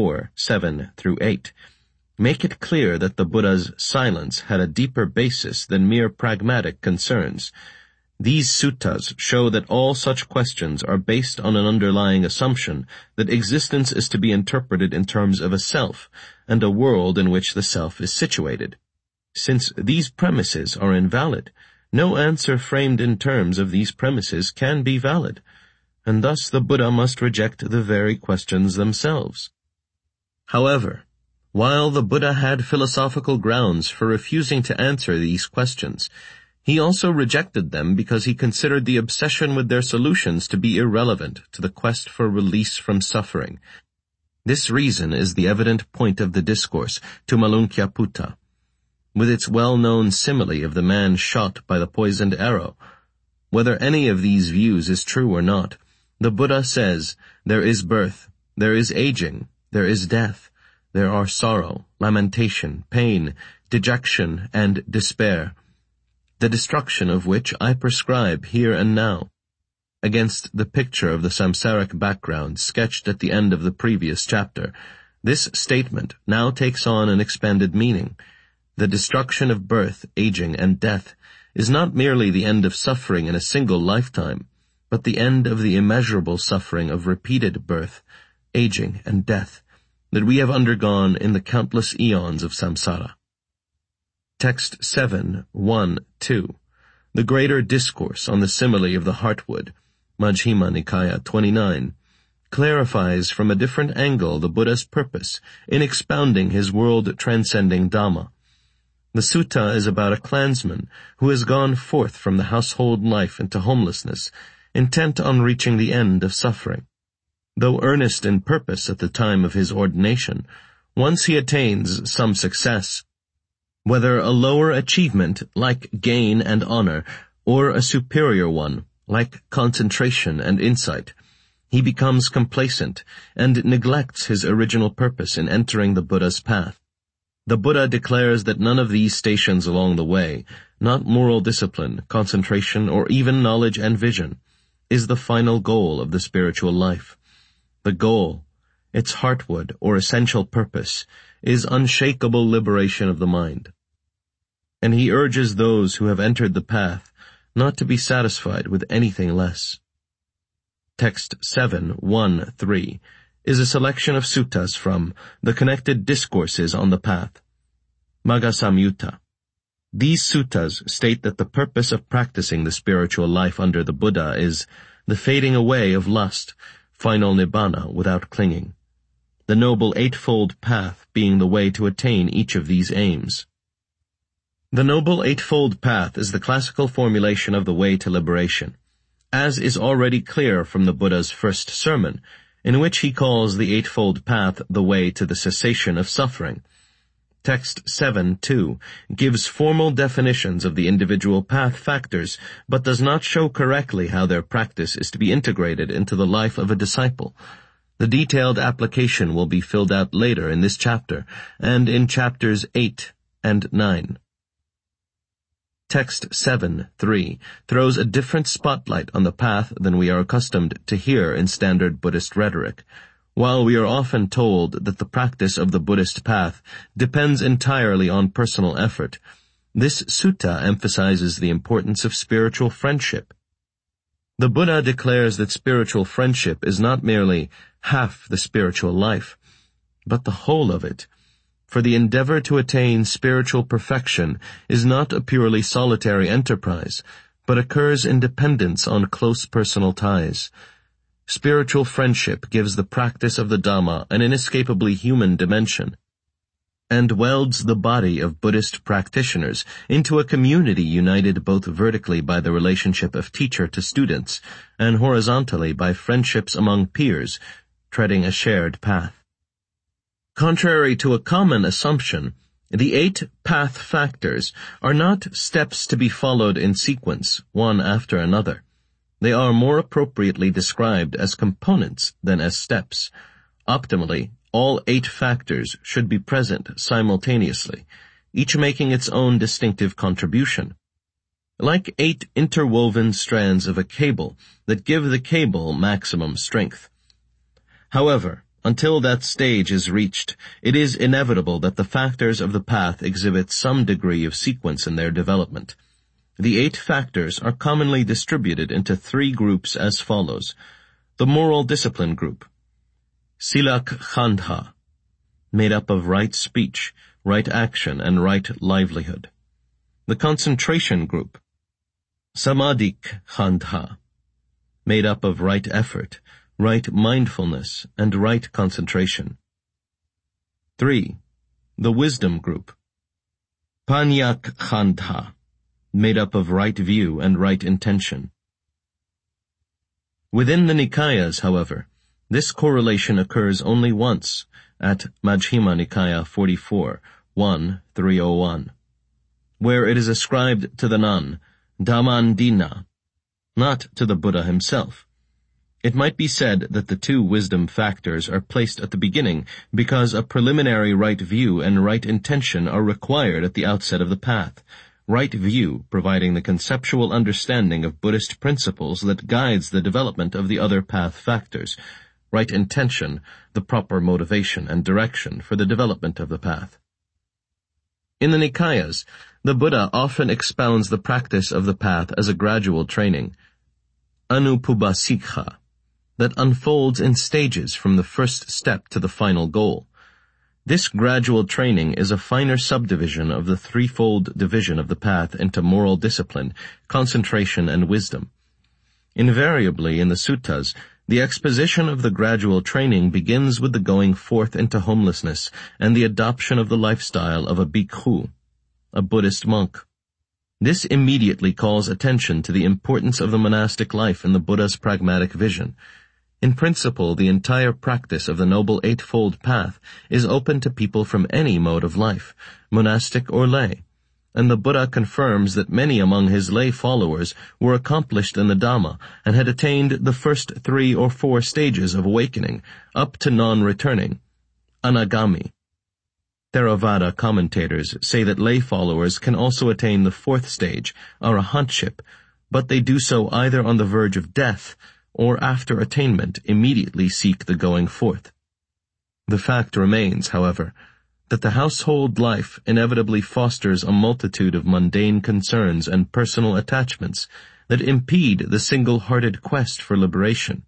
44:7 through 8, make it clear that the Buddha's silence had a deeper basis than mere pragmatic concerns. These suttas show that all such questions are based on an underlying assumption that existence is to be interpreted in terms of a self and a world in which the self is situated. Since these premises are invalid, no answer framed in terms of these premises can be valid, and thus the Buddha must reject the very questions themselves. However, while the Buddha had philosophical grounds for refusing to answer these questions, he also rejected them because he considered the obsession with their solutions to be irrelevant to the quest for release from suffering. This reason is the evident point of the discourse to Malunkyaputta, with its well-known simile of the man shot by the poisoned arrow. Whether any of these views is true or not, the Buddha says, there is birth, there is aging, there is death, there are sorrow, lamentation, pain, dejection, and despair, the destruction of which I prescribe here and now. Against the picture of the samsaric background sketched at the end of the previous chapter, this statement now takes on an expanded meaning. The destruction of birth, aging, and death is not merely the end of suffering in a single lifetime, but the end of the immeasurable suffering of repeated birth, aging, and death that we have undergone in the countless eons of samsara. Text 7.1.2. The Greater Discourse on the Simile of the Heartwood, Majjhima Nikaya 29, clarifies from a different angle the Buddha's purpose in expounding his world-transcending Dhamma. The sutta is about a clansman who has gone forth from the household life into homelessness, intent on reaching the end of suffering. Though earnest in purpose at the time of his ordination, once he attains some success, whether a lower achievement like gain and honor, or a superior one like concentration and insight, he becomes complacent and neglects his original purpose in entering the Buddha's path. The Buddha declares that none of these stations along the way, not moral discipline, concentration, or even knowledge and vision, is the final goal of the spiritual life. The goal, its heartwood or essential purpose, is unshakable liberation of the mind. And he urges those who have entered the path not to be satisfied with anything less. Text 7.1.3 is a selection of suttas from the Connected Discourses on the Path, Magga Samyutta. These suttas state that the purpose of practicing the spiritual life under the Buddha is the fading away of lust, final nibbana without clinging, the Noble Eightfold Path being the way to attain each of these aims. The Noble Eightfold Path is the classical formulation of the way to liberation, as is already clear from the Buddha's first sermon, in which he calls the Eightfold Path the way to the cessation of suffering. Text 7.2 gives formal definitions of the individual path factors, but does not show correctly how their practice is to be integrated into the life of a disciple. The detailed application will be filled out later in this chapter, and in chapters 8 and 9. Text 7.3 throws a different spotlight on the path than we are accustomed to hear in standard Buddhist rhetoric. While we are often told that the practice of the Buddhist path depends entirely on personal effort, this sutta emphasizes the importance of spiritual friendship. The Buddha declares that spiritual friendship is not merely half the spiritual life, but the whole of it. For the endeavor to attain spiritual perfection is not a purely solitary enterprise, but occurs in dependence on close personal ties. Spiritual friendship gives the practice of the Dhamma an inescapably human dimension, and welds the body of Buddhist practitioners into a community united both vertically by the relationship of teacher to students, and horizontally by friendships among peers, treading a shared path. Contrary to a common assumption, the 8 path factors are not steps to be followed in sequence, one after another. They are more appropriately described as components than as steps. Optimally, all 8 factors should be present simultaneously, each making its own distinctive contribution, like 8 interwoven strands of a cable that give the cable maximum strength. However, until that stage is reached, it is inevitable that the factors of the path exhibit some degree of sequence in their development. The 8 factors are commonly distributed into 3 groups as follows. The moral discipline group, Silak Khandha, made up of right speech, right action, and right livelihood. The concentration group, Samadhik Khandha, made up of right effort, right mindfulness, and right concentration. 3. The wisdom group, Panyak Khandha, made up of right view and right intention. Within the Nikayas, however, this correlation occurs only once, at Majjhima Nikaya 44, 1.301, where it is ascribed to the nun, Dhammandina, not to the Buddha himself. It might be said that the 2 wisdom factors are placed at the beginning because a preliminary right view and right intention are required at the outset of the path. Right view providing the conceptual understanding of Buddhist principles that guides the development of the other path factors. Right intention, the proper motivation and direction for the development of the path. In the Nikayas, the Buddha often expounds the practice of the path as a gradual training, Anupubhasikha, that unfolds in stages from the first step to the final goal. This gradual training is a finer subdivision of the threefold division of the path into moral discipline, concentration, and wisdom. Invariably in the suttas, the exposition of the gradual training begins with the going forth into homelessness and the adoption of the lifestyle of a bhikkhu, a Buddhist monk. This immediately calls attention to the importance of the monastic life in the Buddha's pragmatic vision. In principle, the entire practice of the Noble Eightfold Path is open to people from any mode of life, monastic or lay, and the Buddha confirms that many among his lay followers were accomplished in the Dhamma and had attained the first 3 or 4 stages of awakening, up to non-returning, anagami. Theravada commentators say that lay followers can also attain the 4th stage, arahantship, but they do so either on the verge of death or after attainment immediately seek the going forth. The fact remains, however, that the household life inevitably fosters a multitude of mundane concerns and personal attachments that impede the single-hearted quest for liberation.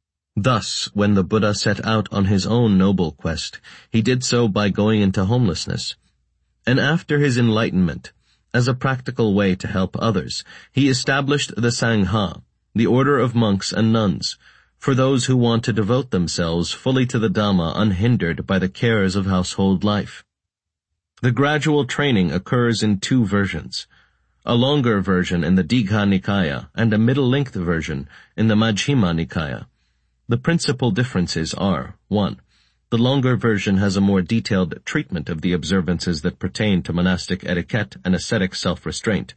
Thus, when the Buddha set out on his own noble quest, he did so by going into homelessness. And after his enlightenment, as a practical way to help others, he established the Sangha, the order of monks and nuns, for those who want to devote themselves fully to the Dhamma unhindered by the cares of household life. The gradual training occurs in 2 versions, a longer version in the Digha Nikaya and a middle-length version in the Majjhima Nikaya. The principal differences are, 1. The longer version has a more detailed treatment of the observances that pertain to monastic etiquette and ascetic self-restraint.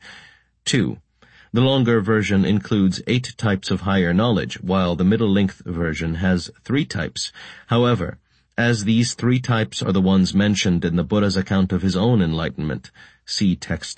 2. The longer version includes 8 types of higher knowledge, while the middle-length version has 3 types. However, as these 3 types are the ones mentioned in the Buddha's account of his own enlightenment, see text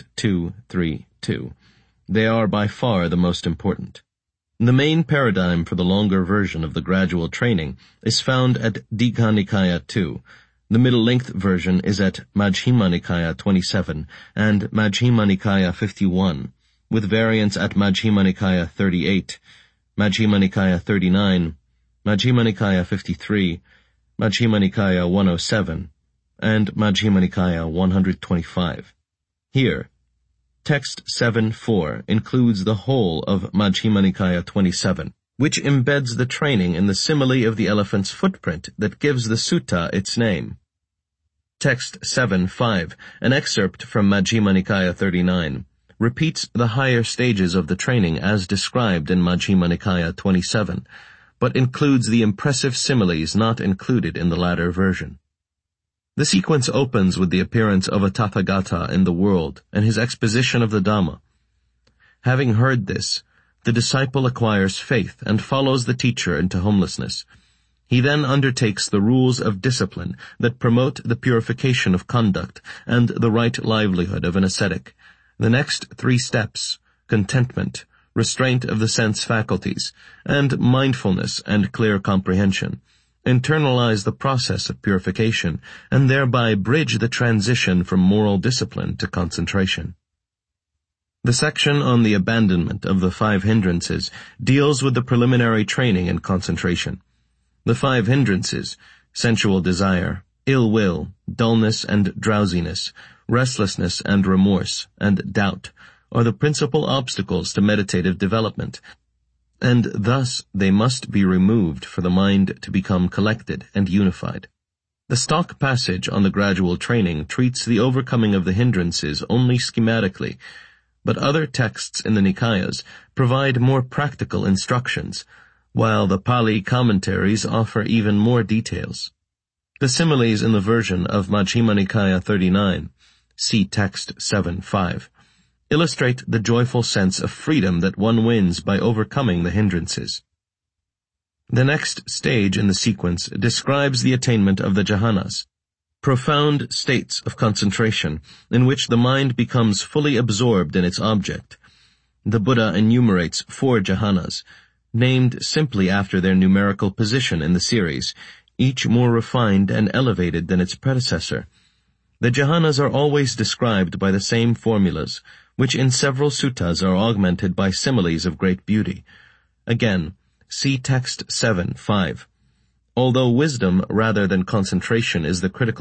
232, they are by far the most important. The main paradigm for the longer version of the gradual training is found at Digha Nikaya 2. The middle-length version is at Majjhima Nikaya 27 and Majjhima Nikaya 51. with variants at Majjhima Nikaya 38, Majjhima Nikaya 39, Majjhima Nikaya 53, Majjhima Nikaya 107, and Majjhima Nikaya 125. Here, text 7.4 includes the whole of Majjhima Nikaya 27, which embeds the training in the simile of the elephant's footprint that gives the sutta its name. Text 7.5, an excerpt from Majjhima Nikaya 39, repeats the higher stages of the training as described in Majjhima Nikaya 27, but includes the impressive similes not included in the latter version. The sequence opens with the appearance of a Tathagata in the world and his exposition of the Dhamma. Having heard this, the disciple acquires faith and follows the teacher into homelessness. He then undertakes the rules of discipline that promote the purification of conduct and the right livelihood of an ascetic. The next 3 steps, contentment, restraint of the sense faculties, and mindfulness and clear comprehension, internalize the process of purification and thereby bridge the transition from moral discipline to concentration. The section on the abandonment of the 5 hindrances deals with the preliminary training in concentration. The 5 hindrances, sensual desire, ill will, dullness and drowsiness, restlessness and remorse, and doubt, are the principal obstacles to meditative development, and thus they must be removed for the mind to become collected and unified. The stock passage on the gradual training treats the overcoming of the hindrances only schematically, but other texts in the Nikayas provide more practical instructions, while the Pali commentaries offer even more details. The similes in the version of Majjhima Nikaya 39, see text 7.5, illustrate the joyful sense of freedom that one wins by overcoming the hindrances. The next stage in the sequence describes the attainment of the jhanas, profound states of concentration in which the mind becomes fully absorbed in its object. The Buddha enumerates 4 jhanas, named simply after their numerical position in the series, each more refined and elevated than its predecessor. The jhanas are always described by the same formulas, which in several suttas are augmented by similes of great beauty. Again, see text 7:5. Although wisdom rather than concentration is the critical